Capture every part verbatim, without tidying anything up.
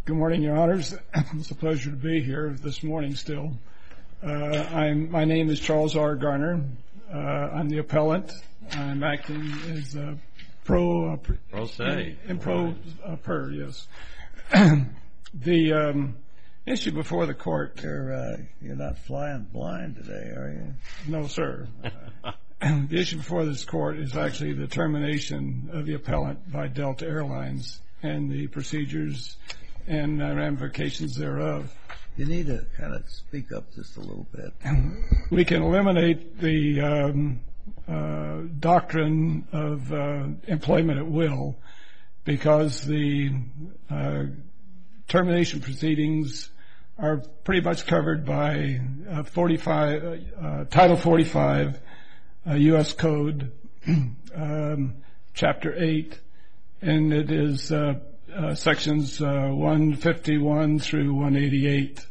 Good morning, Your Honors. It's a pleasure to be here this morning still. Uh, I'm, my name is Charles R. Garner. Uh, I'm the appellant. I'm acting as a pro... Uh, pro se. In, in pro uh, per, yes. The um, issue before the court... You're, uh, you're not flying blind today, are you? No, sir. uh, the issue before this court is actually the termination of the appellant by Delta Airlines and the procedures and uh, ramifications thereof. You need to kind of speak up just a little bit. We can eliminate the um, uh, doctrine of uh, employment at will because the uh, termination proceedings are pretty much covered by uh, forty-five, uh, Title forty-five, uh, U S Code, um, Chapter eight, and it is uh, uh, sections uh, one fifty-one through one eighty-eight.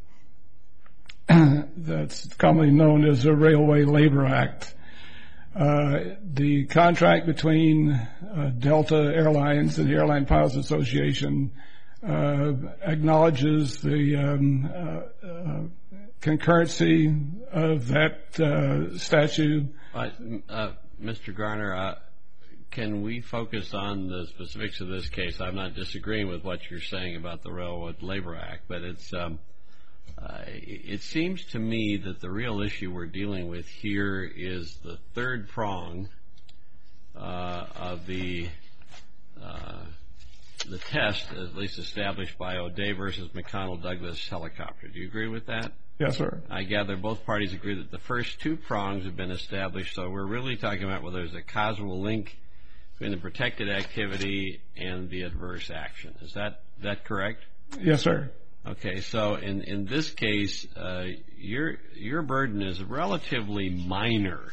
That's commonly known as the Railway Labor Act. Uh, the contract between uh, Delta Airlines and the Airline Pilots Association uh, acknowledges the um, uh, uh, concurrency of that uh, statute. Uh, uh, Mister Garner, uh, can we focus on the specifics of this case? I'm not disagreeing with what you're saying about the Railway Labor Act, but it's um, uh, it seems to me that the real issue we're dealing with here is the third prong uh, of the uh, the test, at least established by O'Day versus McConnell Douglas helicopter. Do you agree with that? Yes, sir. I gather both parties agree that the first two prongs have been established, so we're really talking about whether there's a causal link between the protected activity and the adverse action. Is that that correct? Yes, sir. Okay, so in, in this case, uh, your your burden is relatively minor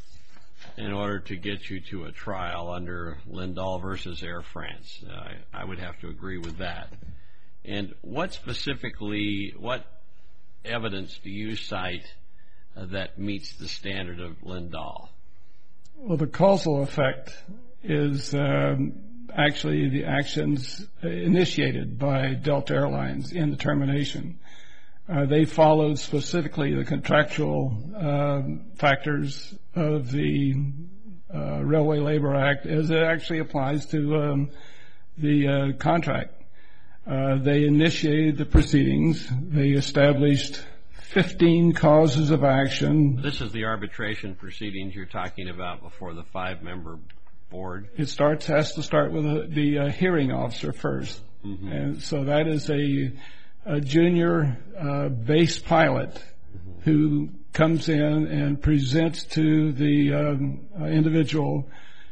in order to get you to a trial under Lindahl versus Air France. Uh, I would have to agree with that. And what specifically, what evidence do you cite uh, that meets the standard of Lindahl? Well, the causal effect is um, actually the actions initiated by Delta Airlines in the termination. Uh, they followed specifically the contractual uh, factors of the uh, Railway Labor Act as it actually applies to um, the uh, contract. Uh, they initiated the proceedings. They established fifteen causes of action. This is the arbitration proceedings you're talking about before the five-member board? It starts has to start with a, the uh, hearing officer first. Mm-hmm. And so that is a, a junior uh, base pilot mm-hmm. who comes in and presents to the um, uh, individual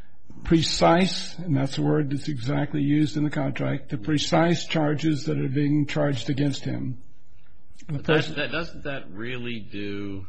precise, and that's a word that's exactly used in the contract, the precise charges that are being charged against him. But that, that, doesn't that really do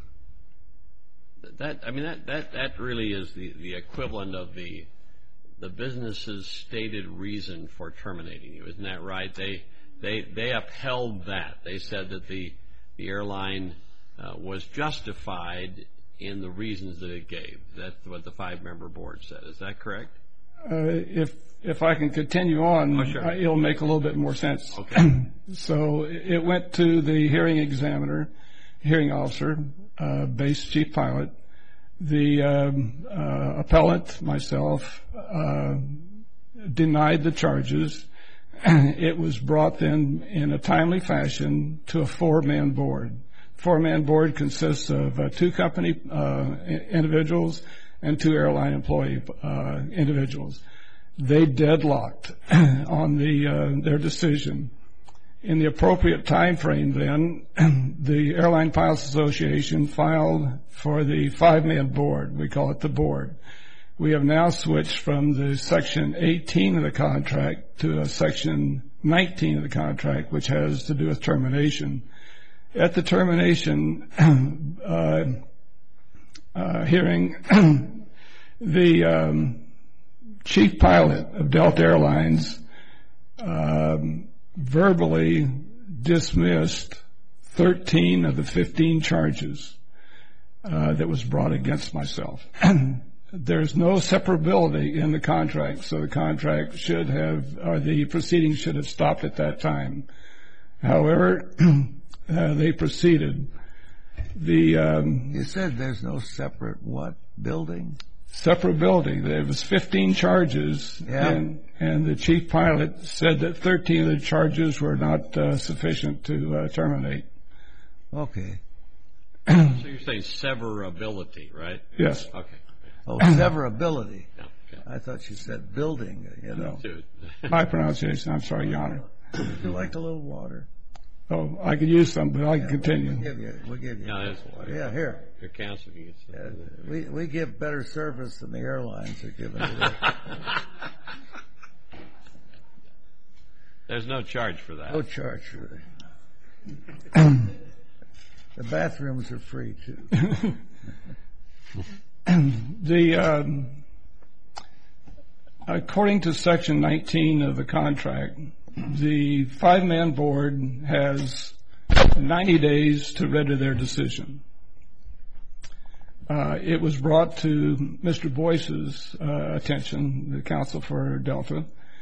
that? I mean, that, that, that really is the, the equivalent of the the business's stated reason for terminating you, isn't that right? They they they upheld that. They said that the the airline uh, was justified in the reasons that it gave. That's what the five-member board said. Is that correct? Uh, if if I can continue on, oh, sure. It'll make a little bit more sense. Okay. So it went to the hearing examiner, hearing officer, uh, base chief pilot, the um, uh, appellant, myself, uh, denied the charges. It was brought then in a timely fashion to a four-man board. Four-man board consists of uh, two company uh, individuals and two airline employee uh, individuals. They deadlocked on the uh, their decision. In the appropriate time frame then, the Airline Pilots Association filed for the five-man board. We call it the board. We have now switched from the Section eighteen of the contract to a Section nineteen of the contract, which has to do with termination. At the termination uh, uh, hearing, the um, chief pilot of Delta Airlines um, verbally dismissed thirteen of the fifteen charges uh, that was brought against myself. There's no separability in the contract, so the contract should have, or the proceedings should have stopped at that time. However, uh, they proceeded. The um, You said there's no separate what building? separate building. There was fifteen charges, Yeah. and, and the chief pilot said that thirteen of the charges were not uh, sufficient to uh, terminate. Okay. So you're saying severability, right? Yes. Okay. Oh, severability. Yeah, okay. I thought you said building, you know. Dude. My pronunciation. I'm sorry, Your Honor. Would you like a little water? Oh, I could use some, but I can We'll continue. give you, we'll give you No, a that's- little water. Yeah, here. Your counsel can get Uh, some. we, we give better service than the airlines are giving today. There's no charge for that. No charge for that. The bathrooms are free, too. The um, according to Section nineteen of the contract, the five-man board has ninety days to render their decision. Uh, it was brought to Mister Boyce's uh, attention, the counsel for Delta,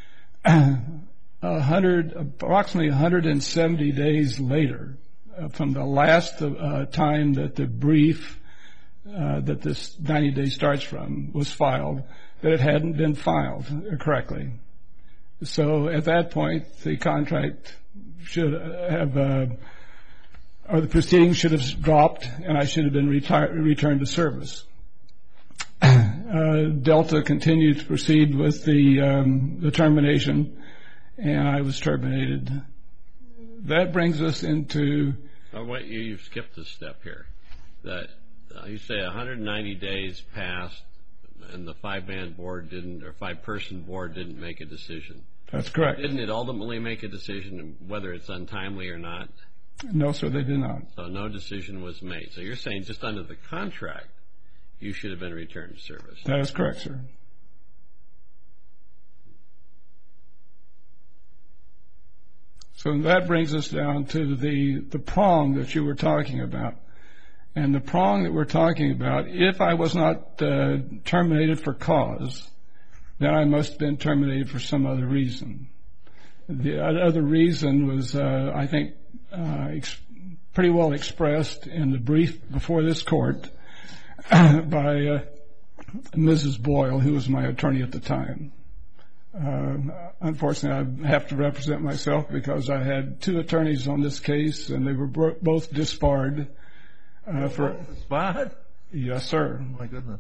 a hundred, approximately one hundred seventy days later, uh, from the last uh, time that the brief uh, that this ninety days starts from was filed, that it hadn't been filed correctly. So at that point, the contract should have, uh, or the proceedings should have dropped, and I should have been reti- returned to service. Uh, Delta continued to proceed with the, um, the termination, and I was terminated. That brings us into... Oh, wait, you, you've skipped a step here. That uh, you say one hundred ninety days passed, and the five-man board didn't, or five-person board didn't make a decision. That's correct. Didn't it ultimately make a decision whether it's untimely or not? No, sir, they did not. So no decision was made. So you're saying just under the contract, you should have been returned to service. That is correct, sir. So that brings us down to the, the prong that you were talking about. And the prong that we're talking about, if I was not uh, terminated for cause, then I must have been terminated for some other reason. The other reason was, uh, I think, uh, ex- pretty well expressed in the brief before this court by uh, Missus Boyle, who was my attorney at the time. Uh, unfortunately, I have to represent myself because I had two attorneys on this case, and they were bro- both disbarred. Uh, for Disbarred? Yes, sir. Oh, my goodness.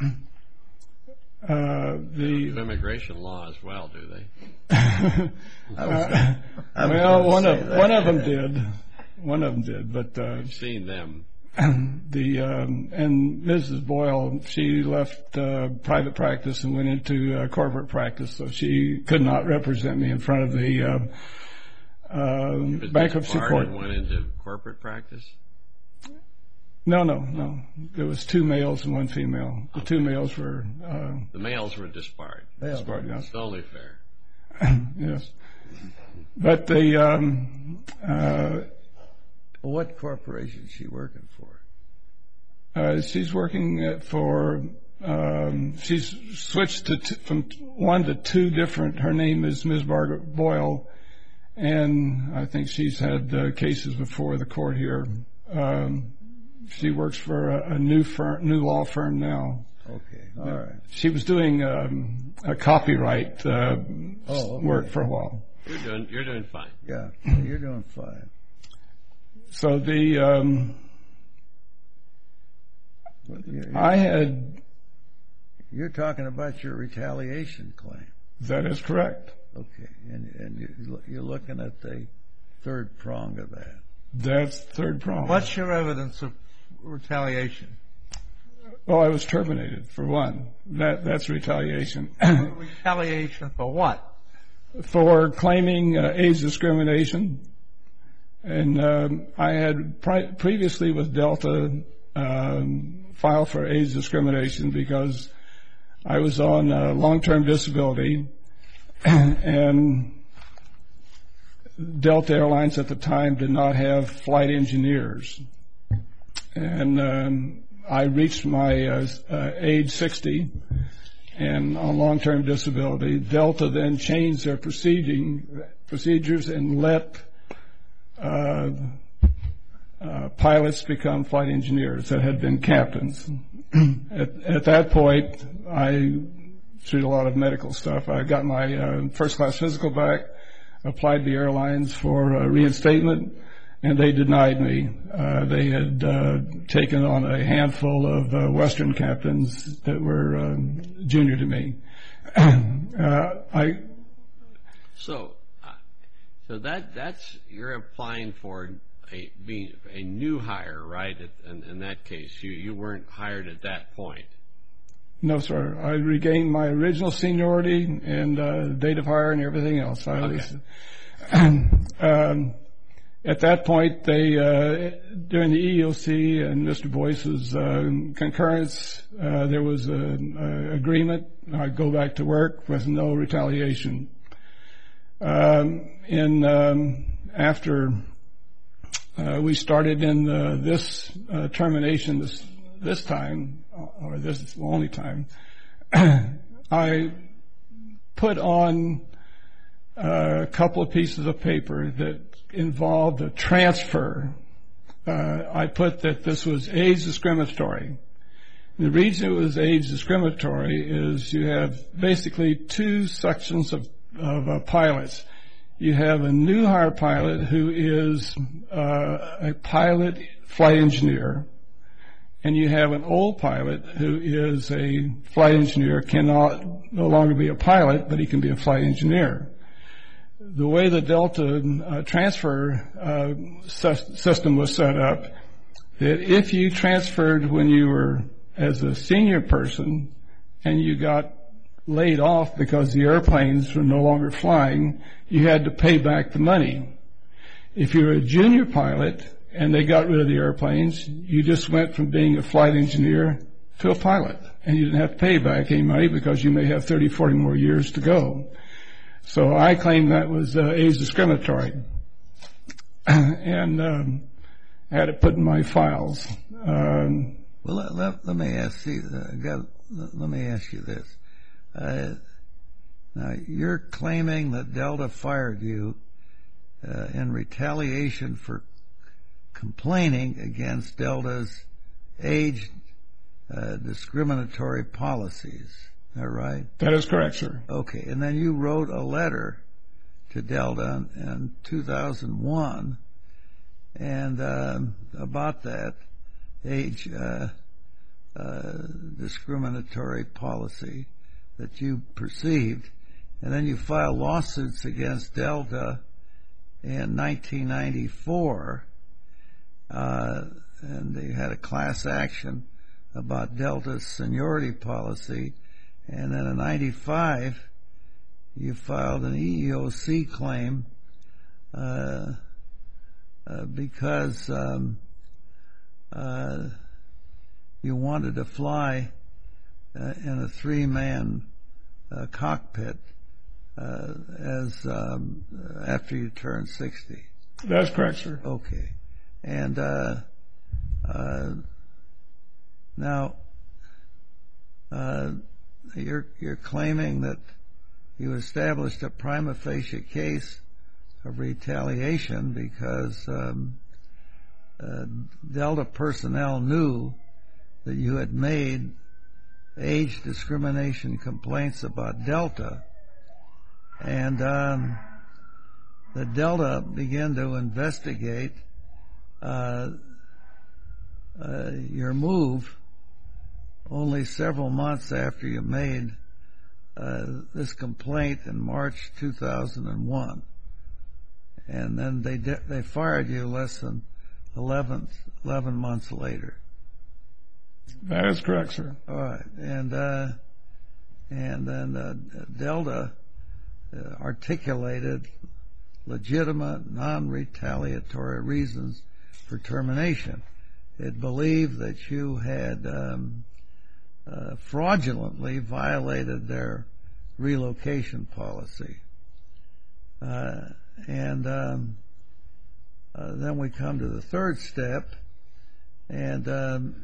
Uh, the Immigration law as well, do they? I was, uh, I was well, gonna one say of that. one of them did. One of them did, but uh, I've seen them. the um, and Missus Boyle, she left uh, private practice and went into uh, corporate practice, so she could not represent me in front of the uh, uh, Was bankruptcy disbarred court. and went into corporate practice? No, no, no. There was two males and one female. The two males were uh, The males were disbarred. Well, disbarred, yes. It's only fair. Yes. But the um, uh, what corporation is she working for? uh, she's working at- for. Um, she's switched to t- from t- one to two different. Her name is Miz Margaret Boyle, and I think she's had uh, cases before the court here. Um, she works for a, a new firm, new law firm now. Okay, all right. She was doing um, a copyright uh, Oh, okay. work for a while. You're doing, you're doing fine. Yeah, you're doing fine. So the um, You're, I had you're talking about your retaliation claim. that is correct. Okay, and, and you- you're looking at the third prong of that. That's the third problem. What's your evidence of retaliation? Well, I was terminated for one. That that's retaliation Retaliation for what? for claiming uh, AIDS discrimination. And um, I had pri- previously with Delta um, filed for AIDS discrimination because I was on uh, long-term disability, and Delta Airlines at the time did not have flight engineers. And um, I reached my uh, uh, age sixty and on long-term disability. Delta then changed their proceeding procedures and let uh, uh, pilots become flight engineers that had been captains. at, at that point, I, through a lot of medical stuff, I got my uh, first-class physical back, applied to the airlines for uh, reinstatement, and they denied me. Uh, they had uh, taken on a handful of uh, Western captains that were um, junior to me. uh, I so, uh, so that that's you're applying for a being a new hire, right? In, in that case, you you weren't hired at that point. No, sir. I regained my original seniority and uh, date of hire and everything else. I Okay. was, um, at that point, they uh, during the E E O C and Mister Boyce's uh, concurrence, uh, there was an agreement. I'd go back to work with no retaliation. Um, in um, after uh, we started in uh, this uh, termination this this time, or this is the only time, I put on a couple of pieces of paper that involved a transfer. Uh, I put that this was age discriminatory. The reason it was age discriminatory is you have basically two sections of, of uh, pilots. You have a new hire pilot who is uh, a pilot flight engineer, and you have an old pilot who is a flight engineer, cannot no longer be a pilot, but he can be a flight engineer. The way the Delta uh, transfer uh, sy- system was set up, that if you transferred when you were as a senior person and you got laid off because the airplanes were no longer flying, you had to pay back the money. If you were a junior pilot and they got rid of the airplanes, you just went from being a flight engineer to a pilot, and you didn't have to pay back any money because you may have thirty, forty more years to go. So I claim that was uh, age discriminatory, and um, had it put in my files. Um, Well, let, let, let me ask you. Uh, got, let me ask you this. Uh, now, you're claiming that Delta fired you uh, in retaliation for complaining against Delta's age uh, discriminatory policies. Is that right? that is correct, sir. Okay, and then you wrote a letter to Delta in, in two thousand one, and um, about that age uh, uh, discriminatory policy that you perceived, and then you filed lawsuits against Delta in nineteen ninety-four, uh, and they had a class action about Delta's seniority policy. And then in ninety-five, you filed an E E O C claim uh, uh, because um, uh, you wanted to fly uh, in a three-man uh, cockpit uh, as um, after you turned sixty. That's correct, sir. Okay, and uh, uh, now. Uh, You're, you're claiming that you established a prima facie case of retaliation because um, uh, Delta personnel knew that you had made age discrimination complaints about Delta, and um, the Delta began to investigate uh, uh, your move only several months after you made uh, this complaint in March two thousand one, and then they de- they fired you less than eleven, eleven months later. That is correct, sir. All right, and uh, and then uh, Delta uh, articulated legitimate, non-retaliatory reasons for termination. It believed that you had um, Uh, fraudulently violated their relocation policy. Uh, and um, uh, then we come to the third step, and um,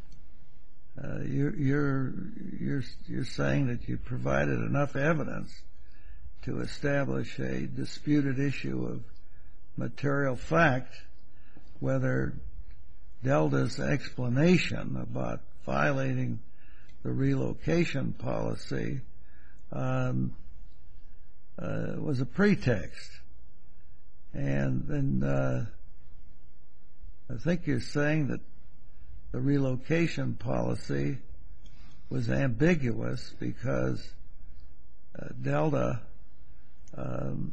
uh, you're, you're, you're, you're saying that you provided enough evidence to establish a disputed issue of material fact whether Delta's explanation about violating the relocation policy um, uh, was a pretext. And then uh, I think you're saying that the relocation policy was ambiguous because uh, Delta um,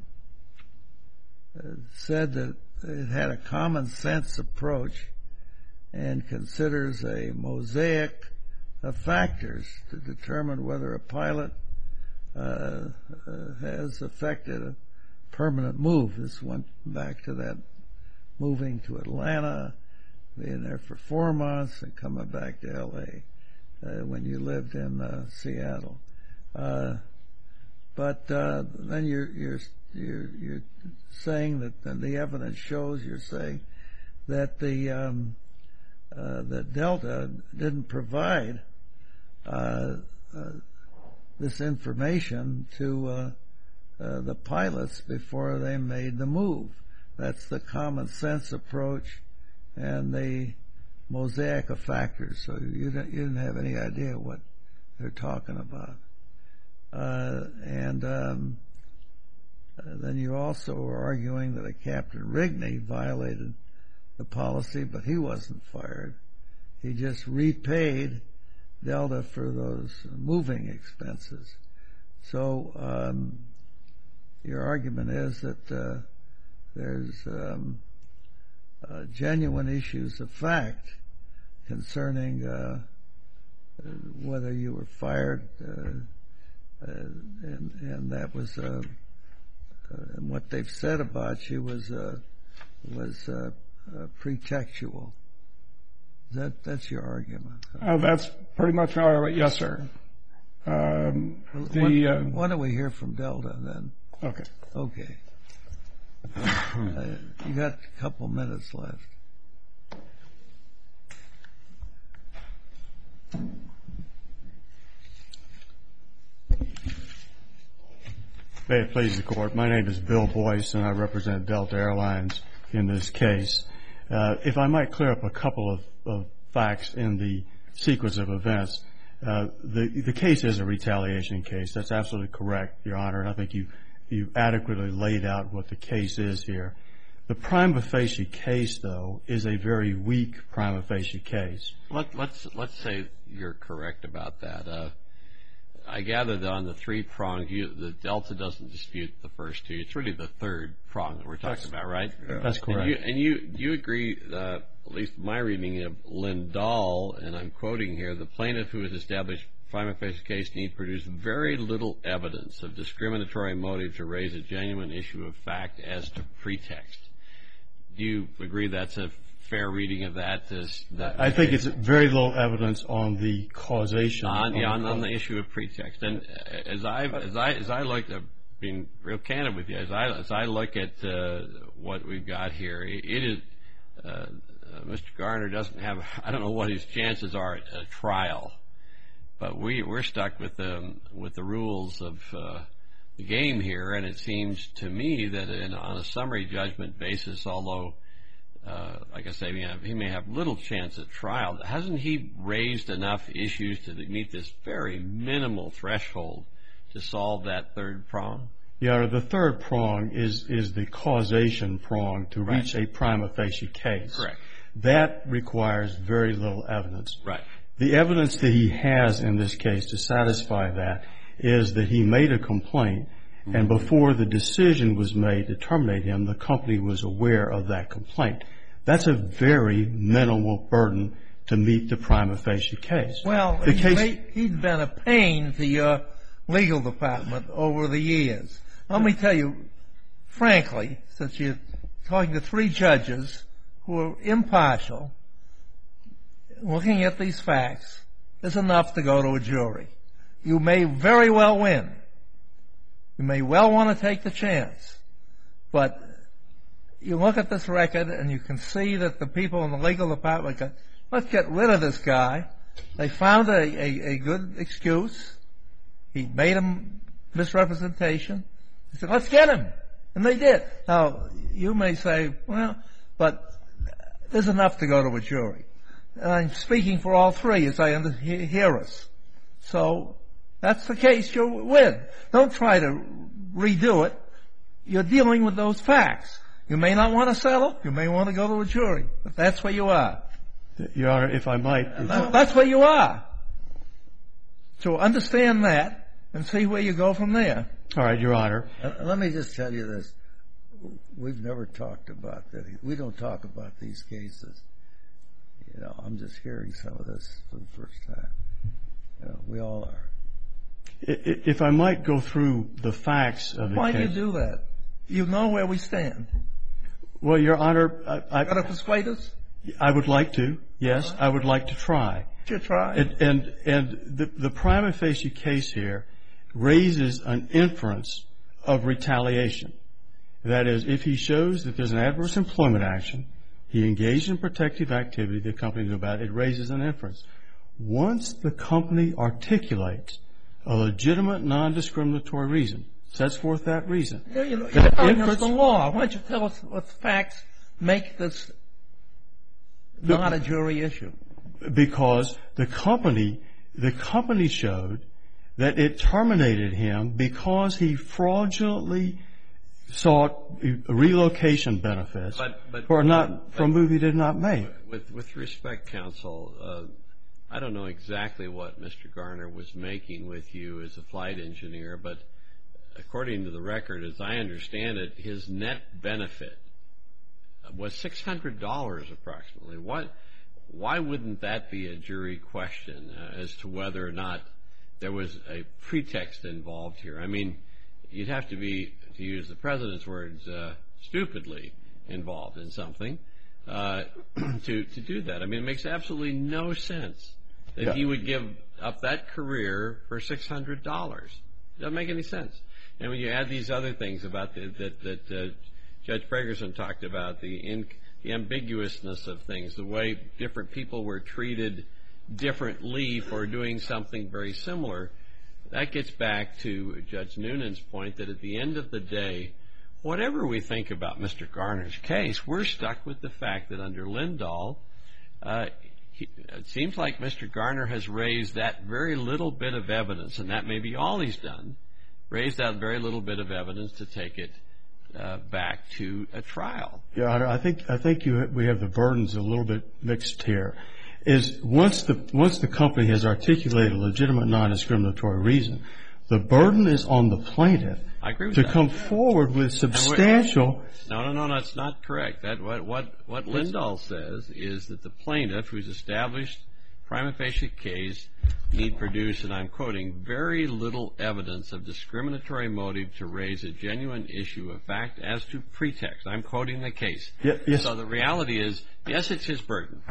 said that it had a common sense approach and considers a mosaic of factors to determine whether a pilot uh, uh, has affected a permanent move. This went back to that moving to Atlanta, being there for four months, and coming back to L A uh, when you lived in uh, Seattle. Uh, but uh, then you're you're you're you're saying that and the evidence shows you're saying that the um, uh, that Delta didn't provide uh, uh, this information to uh, uh, the pilots before they made the move. That's the common sense approach and the mosaic of factors. So you didn't, you didn't have any idea what they're talking about. Uh, and um, uh, then you also were arguing that a Captain Rigney violated the policy, but he wasn't fired. He just repaid Delta for those moving expenses. So um, your argument is that uh, there's um, uh, genuine issues of fact concerning uh, whether you were fired, uh, uh, and, and that was uh, uh, and what they've said about you was uh, was uh, uh, pretextual. That that's your argument. Uh, that's pretty much my argument. Yes, sir. Um, the why, uh, why don't we hear from Delta then? okay. Okay. uh, you got a couple minutes left. May it please the Court. My name is Bill Boyce, and I represent Delta Airlines in this case. Uh, if I might clear up a couple of, of facts in the sequence of events. Uh, the, the case is a retaliation case. That's absolutely correct, Your Honor, and I think you you adequately laid out what the case is here. The prima facie case, though, is a very weak prima facie case. Let, let's let's say you're correct about that. Uh, I gather that on the three prongs, you, the Delta doesn't dispute the first two. It's really the third prong that we're talking about, right? That's correct. And you, and you do you agree? Uh, at least my reading of Lindahl, and I'm quoting here: the plaintiff who has established prima facie case need produce very little evidence of discriminatory motive to raise a genuine issue of fact as to pretext. Do you agree that's a fair reading of that? This, that I think it's very little evidence on the causation. On, yeah, on, on the issue of pretext. And as I as I as I look at being real candid with you, as I as I look at uh, what we've got here, it, it is uh, uh, Mister Garner doesn't have. I don't know what his chances are at a trial. But we, we're stuck with the, with the rules of uh, the game here, and it seems to me that in, on a summary judgment basis, although, uh, like I say, he may, have, he may have little chance at trial, hasn't he raised enough issues to meet this very minimal threshold to solve that third prong? Yeah, the third prong is, is the causation prong to Right. reach a prima facie case. Correct. That requires very little evidence. Right. The evidence that he has in this case to satisfy that is that he made a complaint, mm-hmm. and before the decision was made to terminate him, the company was aware of that complaint. That's a very minimal burden to meet the prima facie case. Well, the he's case, made, he's been a pain to your legal department over the years. Let me tell you, frankly, since you're talking to three judges who are impartial, looking at these facts is enough to go to a jury. You may very well win. You may well want to take the chance. But you look at this record and you can see that the people in the legal department go, let's get rid of this guy. They found a, a, a good excuse. He made a misrepresentation. They said, let's get him. And they did. Now, you may say, well, but there's enough to go to a jury. And I'm speaking for all three as I under- he- hear us. So that's the case you win. Don't try to redo it. You're dealing with those facts. You may not want to settle. You may want to go to a jury. But that's where you are. Your Honor, if I might. That- That's where you are. So understand that and see where you go from there. All right, Your Honor. Uh, let me just tell you this. We've never talked about that. We don't talk about these cases. You know, I'm just hearing some of this for the first time. You know, we all are. If I might go through the facts of the Why case. do you do that? You know where we stand. Well, Your Honor, I, Got to I, persuade us? I would like to. Yes, I would like to try. You try. And and, and the, the prima facie case here raises an inference of retaliation. That is, if he shows that there's an adverse employment action, he engaged in protective activity, the company knew about it, it raises an inference. Once the company articulates a legitimate non-discriminatory reason, sets forth that reason. You know, you're that telling us inference- the law. Why don't you tell us what facts make this The- not a jury issue? Because the company, the company showed that it terminated him because he fraudulently sought relocation benefits But- but- for not for a move he did not make. With with respect, counsel, uh, I don't know exactly what Mister Garner was making with you as a flight engineer, but according to the record, as I understand it, his net benefit was six hundred dollars approximately. What? Why wouldn't that be a jury question uh, as to whether or not there was a pretext involved here? I mean, you'd have to be, to use the President's words, uh, stupidly involved in something uh, to to do that. I mean, it makes absolutely no sense that Yeah. he would give up that career for six hundred dollars. Doesn't make any sense. And when you add these other things about the, that that uh, Judge Pragerson talked about, the in, the ambiguousness of things, the way different people were treated differently for doing something very similar, that gets back to Judge Noonan's point that at the end of the day, whatever we think about Mister Garner's case, we're stuck with the fact that under Lindahl, uh, he, it seems like Mister Garner has raised that very little bit of evidence, and that may be all he's done, raised that very little bit of evidence to take it uh, back to a trial. Your Honor, I think I think you we have the burdens a little bit mixed here. Is once the once the company has articulated a legitimate non-discriminatory reason, the burden is on the plaintiff I agree with to that. come forward with substantial. No, no, no, that's not correct. That what what what Lindahl says is that the plaintiff, who's established prima facie case, need produce, and I'm quoting, very little evidence of discriminatory motive to raise a genuine issue of fact as to pretext. I'm quoting the case. Yeah, yes. So the reality is, yes, it's his burden.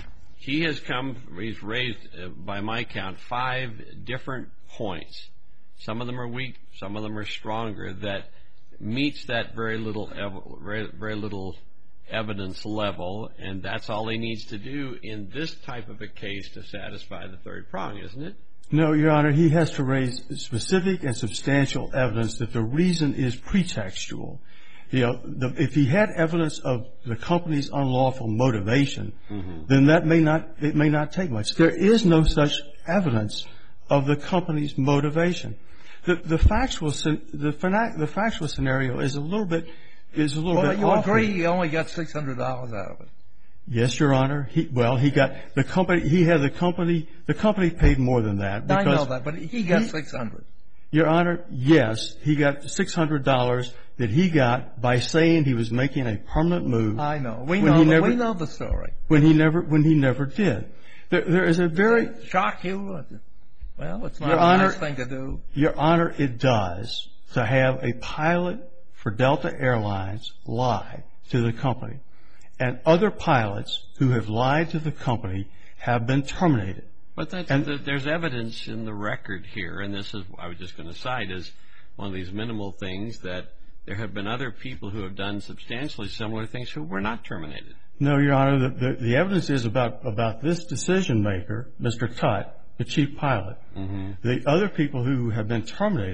He has come, he's raised, uh, by my count, five different points. Some of them are weak, some of them are stronger, that meets that very little, ev- very, very little evidence level, and that's all he needs to do in this type of a case to satisfy the third prong, isn't it? No, Your Honor, he has to raise specific and substantial evidence that the reason is pretextual. You know, the, if he had evidence of the company's unlawful motivation, mm-hmm. then that may not it may not take much. There is no such evidence of the company's motivation. The the factual the, the factual scenario is a little bit is a little well, bit. You awful. agree? He only got six hundred dollars out of it. Yes, Your Honor. He, well, he got the company. He had the company. The company paid more than that. I know that, but he got he, six hundred. Your Honor, yes, he got six hundred dollars that he got by saying he was making a permanent move. I know. We know. The, never, we know the story. When he never, when he never did. There, there is a very Does that shock you. Well, it's not Your a Honor, nice thing to do. Your Honor, it does to have a pilot for Delta Airlines lie to the company, and other pilots who have lied to the company have been terminated. But that's, and, the, there's evidence in the record here, and this is I was just going to cite as one of these minimal things, that there have been other people who have done substantially similar things who were not terminated. No, Your Honor, the, the, the evidence is about, about this decision maker, Mister Tutt, the chief pilot. Mm-hmm. The other people who have been terminated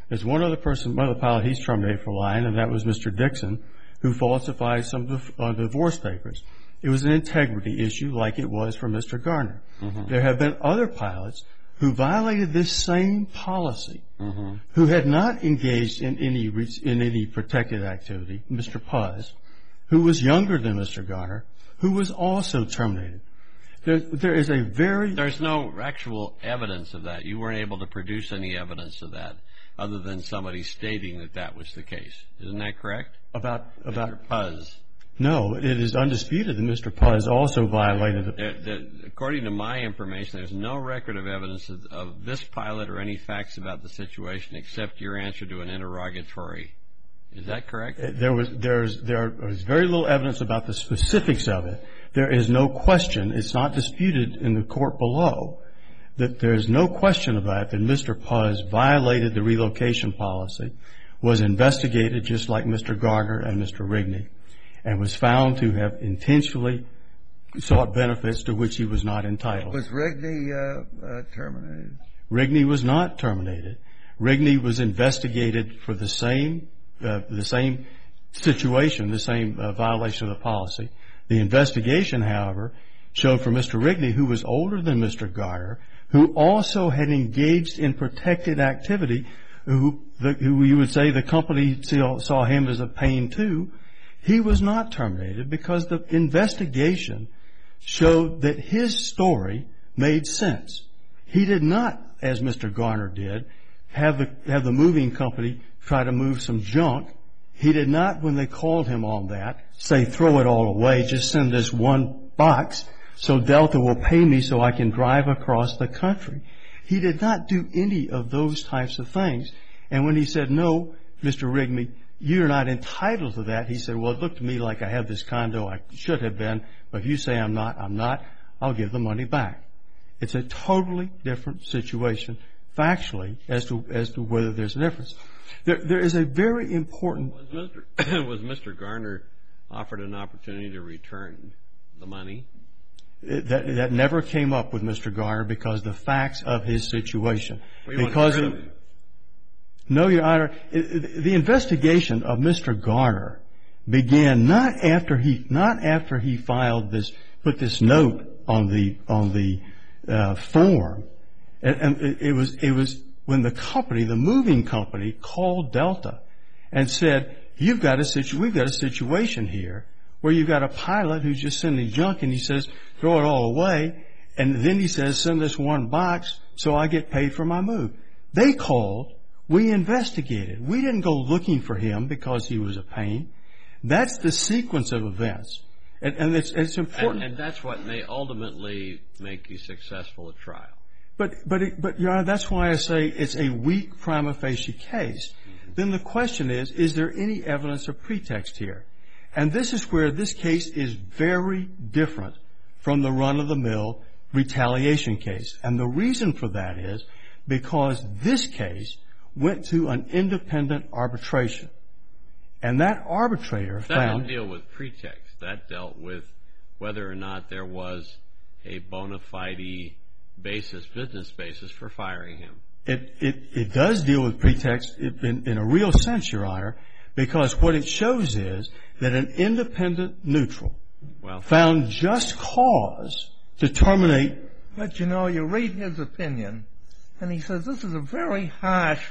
There's one other person, one other pilot he's terminated for lying, and that was Mister Dixon, who falsified some of the uh, divorce papers. It was an integrity issue like it was for Mister Garner. Mm-hmm. There have been other pilots who violated this same policy, mm-hmm. who had not engaged in any in any protected activity. Mister Puz, who was younger than Mister Garner, who was also terminated. There, there is a very... There's no actual evidence of that. You weren't able to produce any evidence of that other than somebody stating that that was the case. Isn't that correct? About... about Mister Puz. No, it is undisputed that Mister Puz also violated it. The, the, according to my information, there's no record of evidence of, of this pilot or any facts about the situation except your answer to an interrogatory. Is that correct? There was there's there was very little evidence about the specifics of it. There is no question, it's not disputed in the court below, that there is no question about it that Mister Puz violated the relocation policy, was investigated just like Mister Garner and Mister Rigney, and was found to have intentionally sought benefits to which he was not entitled. Was Rigney uh, uh, terminated? Rigney was not terminated. Rigney was investigated for the same uh, the same situation, the same uh, violation of the policy. The investigation, however, showed for Mister Rigney, who was older than Mister Garner, who also had engaged in protected activity, who, the, who you would say the company saw, saw him as a pain too. He was not terminated because the investigation showed that his story made sense. He did not, as Mister Garner did, have the, have the moving company try to move some junk. He did not, when they called him on that, say throw it all away, just send this one box so Delta will pay me so I can drive across the country. He did not do any of those types of things. And when he said, no, Mister Rigney, you're not entitled to that, he said, well, it looked to me like I have this condo I should have been, but if you say I'm not, I'm not, I'll give the money back. It's a totally different situation, factually, as to as to whether there's a difference. There, there is a very important... Was Mister was Mister Garner offered an opportunity to return the money? That, that never came up with Mister Garner because the facts of his situation. Well, you because want to it, him. No, Your Honor, it, the investigation of Mister Garner began not after he not after he filed this, put this note on the on the uh, form, and, and it, it was it was when the company, the moving company, called Delta and said, "You've got a situ- we've got a situation here where you've got a pilot who's just sending junk," and he says, "Throw it all away," and then he says, "Send this one box so I get paid for my move." They called. We investigated. We didn't go looking for him because he was a pain. That's the sequence of events. And, and it's, it's important. And, and that's what may ultimately make you successful at trial. But, but, it, but Your Honor, that's why I say it's a weak prima facie case. Mm-hmm. Then the question is, is there any evidence of pretext here? And this is where this case is very different from the run-of-the-mill retaliation case. And the reason for that is because this case went to an independent arbitration. And that arbitrator that found... That didn't deal with pretext. That dealt with whether or not there was a bona fide basis, business basis, for firing him. It, it, it does deal with pretext in, in a real sense, Your Honor, because what it shows is that an independent neutral well, found just cause to terminate... But, you know, you read his opinion, and he says this is a very harsh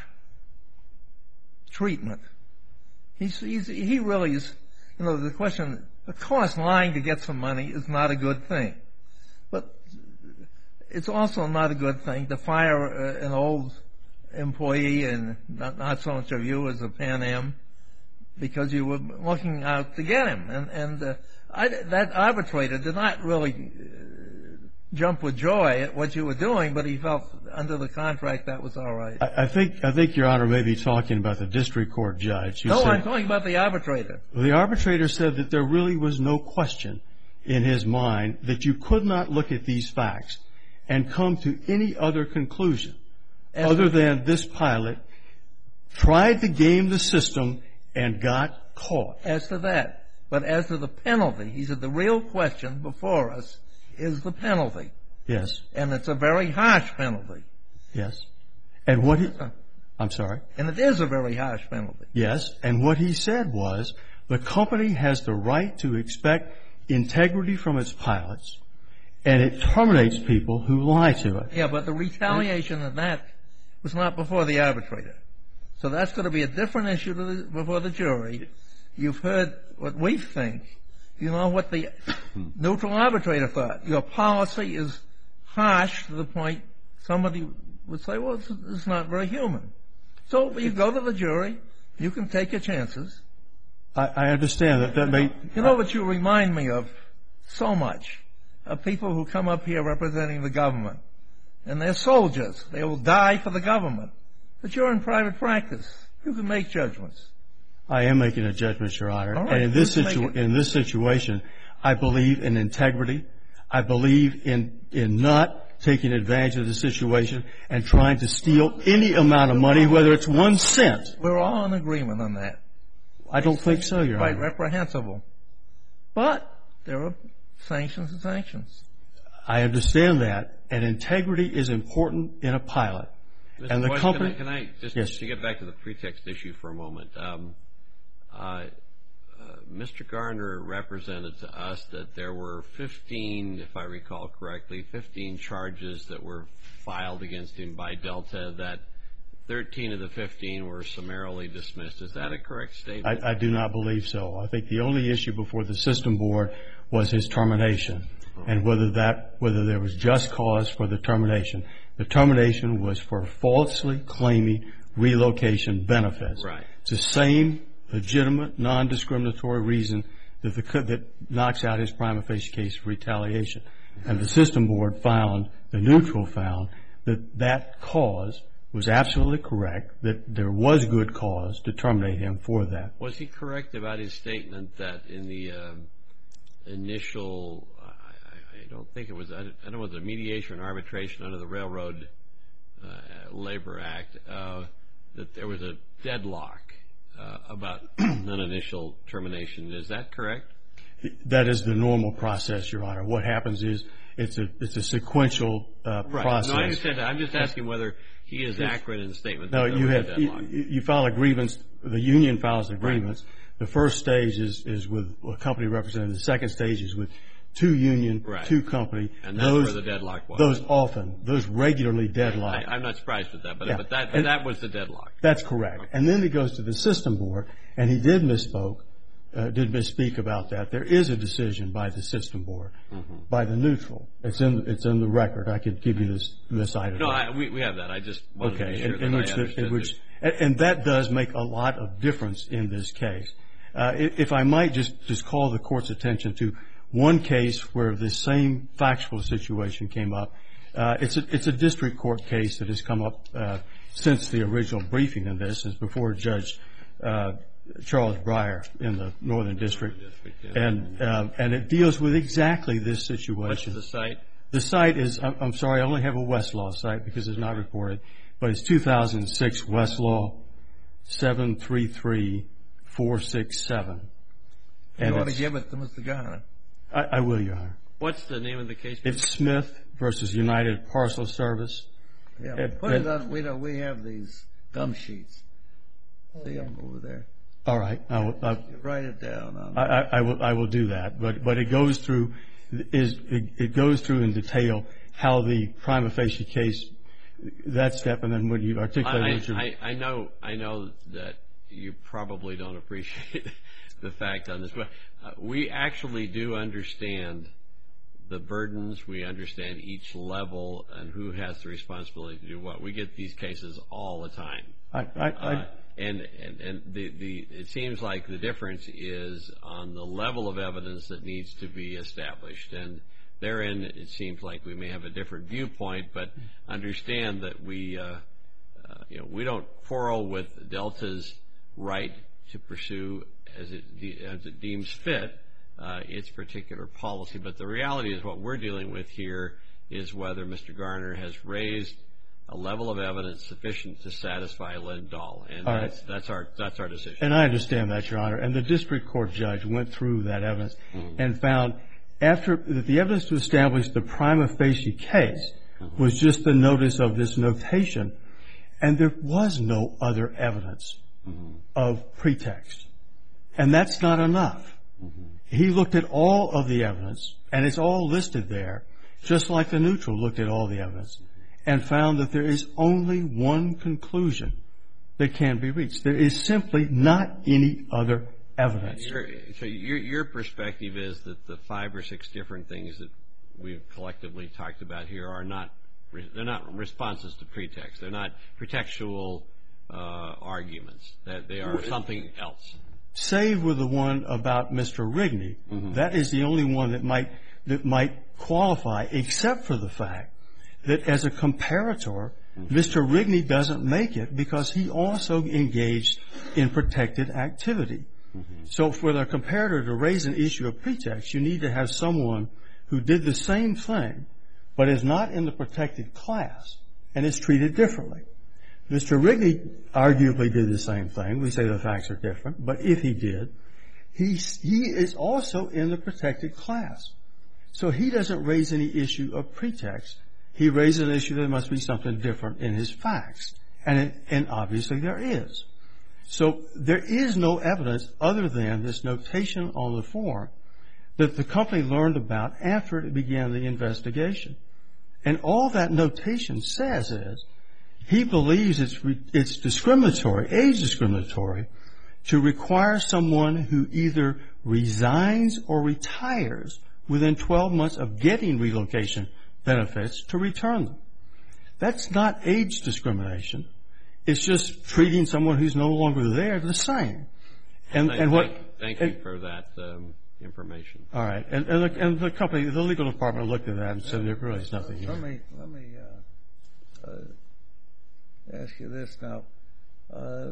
treatment. He's, he's, he really is, you know, the question, of course, lying to get some money is not a good thing. But it's also not a good thing to fire uh, an old employee, and not, not so much of you as a Pan Am, because you were looking out to get him. And, and uh, I, that arbitrator did not really uh, jump with joy at what you were doing, but he felt under the contract that was all right. I, I think, I think Your Honor may be talking about the district court judge. No, said, I'm talking about the arbitrator. Well, the arbitrator said that there really was no question in his mind that you could not look at these facts and come to any other conclusion As other than this pilot tried to game the system and got caught. As to that. But as to the penalty, he said the real question before us is the penalty. Yes. And it's a very harsh penalty. Yes. And what he, I'm sorry? And it is a very harsh penalty. Yes, and what he said was the company has the right to expect integrity from its pilots, and it terminates people who lie to it. Yeah, but the retaliation of that was not before the arbitrator. So that's going to be a different issue to the, before the jury. You've heard what we think. You know what the neutral arbitrator thought. Your policy is harsh to the point somebody would say, well, it's, it's not very human. So you go to the jury. You can take your chances. I, I understand that that may... You know what you remind me of so much? Of people who come up here representing the government. And they're soldiers. They will die for the government. But you're in private practice. You can make judgments. I am making a judgment, Your Honor. All right, and in this, let's situ- make it. in this situation, I believe in integrity. I believe in, in not taking advantage of the situation and trying to steal any amount of money, whether it's one cent. We're all in agreement on that. I don't think so, Your Quite Honor. reprehensible. But there are sanctions and sanctions. I understand that, and integrity is important in a pilot. Mister And the Boyce, company... Can I, can I just Yes. to get back to the pretext issue for a moment? Um, uh, uh, Mister Garner represented to us that there were fifteen, if I recall correctly, fifteen charges that were filed against him by Delta, that thirteen of the fifteen were summarily dismissed. Is that a correct statement? I, I do not believe so. I think the only issue before the system board was his termination, and whether that whether there was just cause for the termination. The termination was for falsely claiming relocation benefits. Right. It's the same legitimate, non-discriminatory reason that, the, that knocks out his prima facie case of retaliation. And the system board found, the neutral found, that that cause was absolutely correct, that there was good cause to terminate him for that. Was he correct about his statement that in the um, initial, I, I, I don't think it was, I don't know, it was a mediation or arbitration under the Railroad uh, Labor Act, uh, that there was a deadlock uh, about an initial termination. Is that correct? That is the normal process, Your Honor. What happens is it's a it's a sequential uh, Right. process. No, I understand that. I'm just asking whether he is accurate in the statement. No, that there you was a have you, deadlock. you file a grievance. The union files a grievance. The first stage is, is with a company representative. The second stage is with two union, Right. two company. And that's those, where the deadlock was. Those often, those regularly deadlock. I, I'm not surprised with that, but, Yeah. but that but And- that was the deadlock. That's correct. And then it goes to the system board, and he did misspoke, uh, did misspeak about that. There is a decision by the system board, Mm-hmm. by the neutral. It's in it's in the record. I could give you this this item. No, I, we we have that. I just wanted to Okay, be sure in, that in I which, the, understood in which this. and, and that does make a lot of difference in this case. Uh, if, if I might just, just call the court's attention to one case where this same factual situation came up. Uh, it's a it's a district court case that has come up uh, since the original briefing in this. It's before Judge uh, Charles Breyer in the Northern District, District, yeah. and uh, and it deals with exactly this What's situation. the site? The site is, I'm I'm sorry, I only have a Westlaw site because it's not reported, but it's two thousand six Westlaw seven three three four six seven. You ought to it's- give it to Mister Garner. I, I will, Your Honor. What's the name of the case? It's Smith versus United Parcel Service. Yeah, It- put it it- on, we know, we have these gum sheets. See them over there? All right, I will, I, You write it down on. I, I- I will, I will do that. But, but it goes through, is, it, it goes through in detail how the prima facie case, that step, and then when you articulate I, what you're... I, I know I know that you probably don't appreciate the fact on this, but uh, we actually do understand the burdens. We understand each level and who has the responsibility to do what. We get these cases all the time. I, I, I, Uh, and and, and the, the, it seems like the difference is on the level of evidence that needs to be established. And therein, it seems like we may have a different viewpoint, but understand that we, uh, uh, you know, we don't quarrel with Delta's right to pursue as it, de- as it deems fit uh, its particular policy. But the reality is what we're dealing with here is whether Mister Garner has raised a level of evidence sufficient to satisfy Lindahl, and All right. that's, that's our that's our decision. And I understand that, Your Honor. And the district court judge went through that evidence Mm-hmm. and found after that the evidence to establish the prima facie case was just the notice of this notation. And there was no other evidence mm-hmm. of pretext. And that's not enough. Mm-hmm. He looked at all of the evidence, and it's all listed there, just like the neutral looked at all the evidence, and found that there is only one conclusion that can be reached. There is simply not any other evidence. Your, so your, your perspective is that the five or six different things that we've collectively talked about here are not, they're not responses to pretext. They're not pretextual uh, arguments. That they are something else. Save with the one about Mister Rigney. Mm-hmm. That is the only one that might that might qualify, except for the fact that as a comparator, mm-hmm. Mister Rigney doesn't make it because he also engaged in protected activity. Mm-hmm. So for the comparator to raise an issue of pretext, you need to have someone who did the same thing but is not in the protected class and is treated differently. Mister Rigney arguably did the same thing. We say the facts are different, but if he did, he, he is also in the protected class. So he doesn't raise any issue of pretext. He raises an issue that there must be something different in his facts, and, it, and obviously there is. So there is no evidence other than this notation on the form that the company learned about after it began the investigation. And all that notation says is he believes it's, re, it's discriminatory, age discriminatory, to require someone who either resigns or retires within twelve months of getting relocation benefits to return them. That's not age discrimination. It's just treating someone who's no longer there the same. And, thank, and what? Thank, thank you for that um, information. All right, and, and, the, and the company, the legal department looked at that and said there really is nothing here. Let me let me uh, uh, ask you this now. Uh,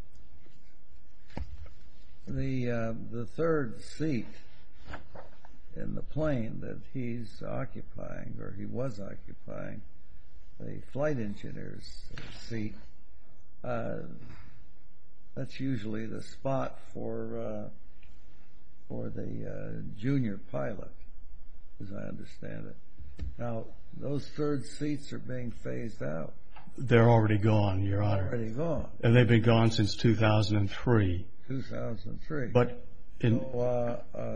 the uh, the third seat in the plane that he's occupying, or he was occupying, the flight engineer's seat. Uh, that's usually the spot for uh, for the uh, junior pilot, as I understand it. Now, those third seats are being phased out. They're already gone, Your Honor. Already gone. And they've been gone since two thousand three. two thousand three. But in so, uh, uh,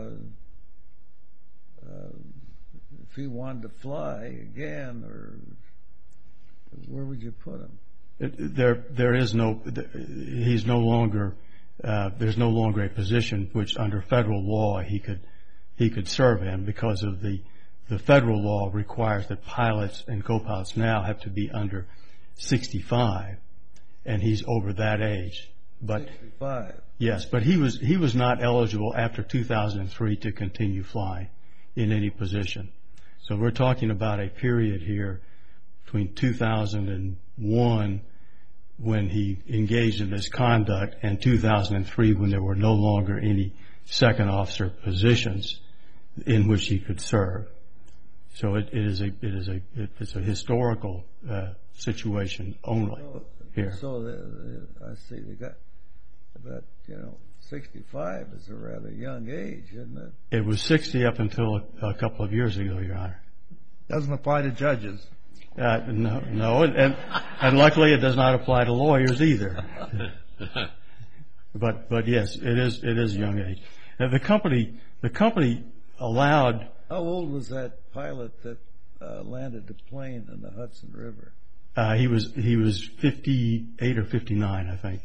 uh, if he wanted to fly again, or where would you put him? It, there, there is no. He's no longer. Uh, there's no longer a position which, under federal law, he could he could serve in, because of the the federal law requires that pilots and co-pilots now have to be under sixty-five, and he's over that age. But sixty-five. Yes, but he was he was not eligible after two thousand three to continue flying in any position. So we're talking about a period here between two thousand one, when he engaged in this conduct, and two thousand three, when there were no longer any second officer positions in which he could serve. So it, it is a it is a it's a historical uh, situation only so, here. So the, the, I see they got, but you know, sixty-five is a rather young age, isn't it? It was sixty up until a, a couple of years ago, Your Honor. Doesn't apply to judges. Uh, no, no, and, and and luckily it does not apply to lawyers either. but but yes, it is it is a young age. Now, the company the company allowed. How old was that pilot that uh, landed the plane in the Hudson River? Uh, he was he was fifty-eight or fifty-nine, I think.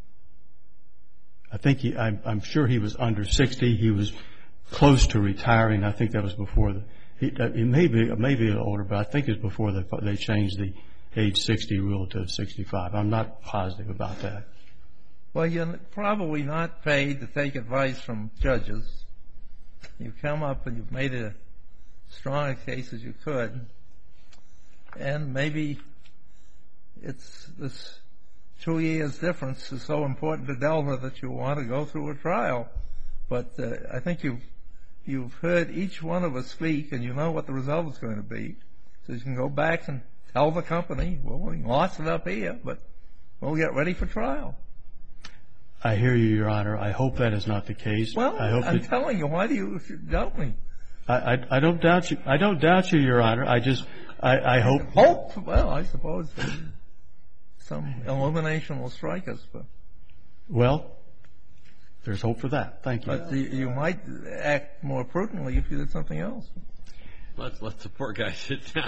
I think he. I'm, I'm sure he was under sixty. He was close to retiring. I think that was before the. He, uh, he may be maybe a little older, but I think it's before the, they changed the age sixty rule to sixty-five. I'm not positive about that. Well, you're probably not paid to take advice from judges. You've come up and you've made a strong a case as you could, and maybe it's this two years difference is so important to Delver that you want to go through a trial. But uh, I think you've you've heard each one of us speak, and you know what the result is going to be. So you can go back and tell the company, well, we lost it up here, but we'll get ready for trial. I hear you, Your Honor. I hope that is not the case. Well, I hope I'm that, telling you, why do you doubt me? I, I, I don't doubt you. I don't doubt you, Your Honor. I just, I, I hope. Hope? Well, I suppose. some illumination will strike us. But, Well, there's hope for that. Thank you. but you, you might act more prudently if you did something else. Let's let the poor guy sit down.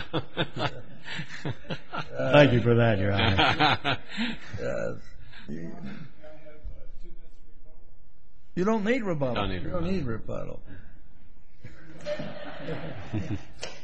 Thank you for that, Your Honor. Uh, you, you don't need rebuttal. Don't need You don't need rebuttal.